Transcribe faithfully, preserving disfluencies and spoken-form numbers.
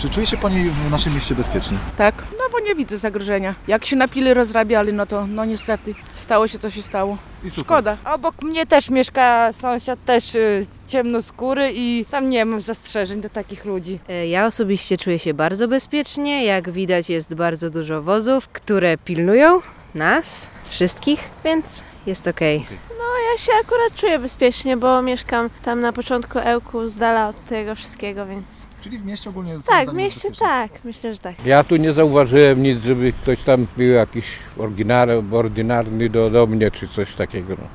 Czy czuje się Pani w naszym mieście bezpiecznie? Tak, no bo nie widzę zagrożenia. Jak się napili, rozrabiali, no to no niestety stało się, co się stało. I super. Szkoda. Obok mnie też mieszka sąsiad, też y, ciemnoskóry i tam nie mam zastrzeżeń do takich ludzi. Ja osobiście czuję się bardzo bezpiecznie. Jak widać, jest bardzo dużo wozów, które pilnują nas, wszystkich, więc jest okej. Ja się akurat czuję bezpiecznie, bo mieszkam tam na początku Ełku, z dala od tego wszystkiego, więc... Czyli w mieście ogólnie... Tak, twoim w zdaniem jest mieście bezpiecznie? tak, myślę, że tak. Ja tu nie zauważyłem nic, żeby ktoś tam był jakiś ordynarny, ordynarny do, do mnie czy coś takiego. No.